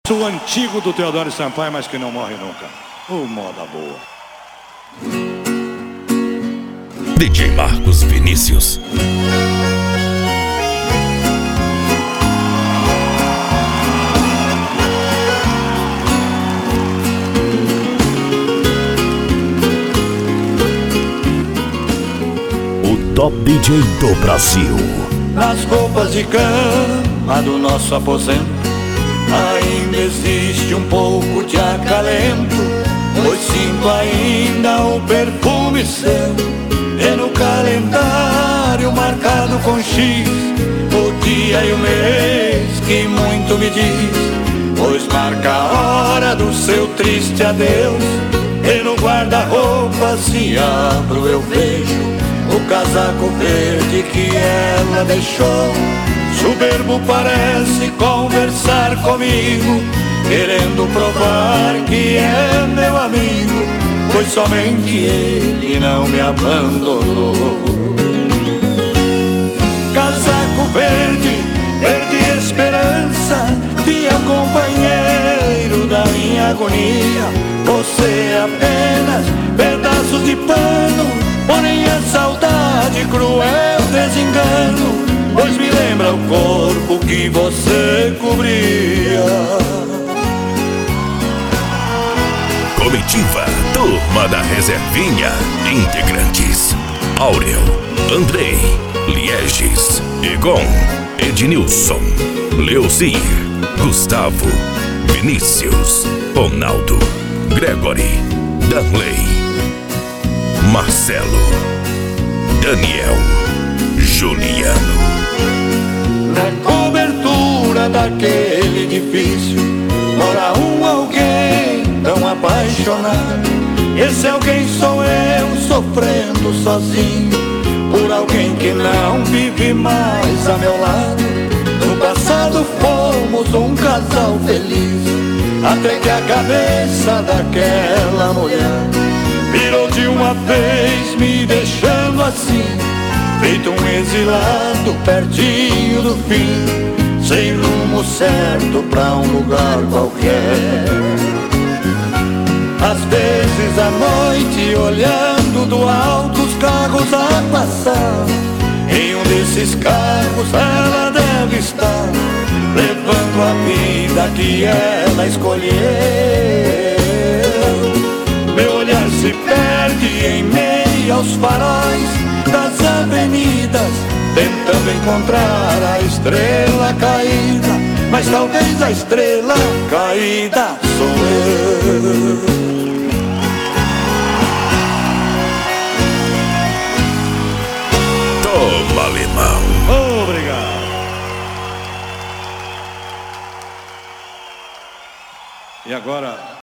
O antigo do Teodoro Sampaio, mas que não morre nunca. Moda boa. DJ Marcos Vinícius. O top DJ do Brasil. Nas roupas de cama do nosso aposento ainda existe um pouco de acalento, pois sinto ainda o perfume seu. E no calendário marcado com X, o dia e o mês que muito me diz, pois marca a hora do seu triste adeus. E no guarda-roupa se abro eu vejo o casaco verde que ela deixou. Soberbo parece conversar comigo, querendo provar que é meu amigo, pois somente ele não me abandonou. Casaco verde, perdi esperança, fiel companheiro da minha agonia. Você é apenas pedaços de pano, porém a saudade, cruel desengano, pois me lembra o corpo que você cobria. Comitiva, turma da reservinha. Integrantes: Áureo, Andrei, Lieges, Egon, Ednilson, Leozir, Gustavo, Vinícius, Ronaldo, Gregory, Danley, Marcelo, Daniel, Juliano. Na cobertura daquele edifício mora alguém tão apaixonado. Esse alguém sou eu, sofrendo sozinho por alguém que não vive mais a meu lado. No passado fomos um casal feliz, até que a cabeça daquela mulher virou de uma vez, me deixando assim, feito um exilado pertinho do fim, sem rumo certo pra um lugar qualquer. Às vezes à noite, olhando do alto os carros a passar, em um desses carros ela deve estar, levando a vida que ela escolheu. Meu olhar se perde em meio aos faróis das avenidas, tentando encontrar a estrela caída, mas talvez a estrela caída sou eu. Toma, alemão. Obrigado. E agora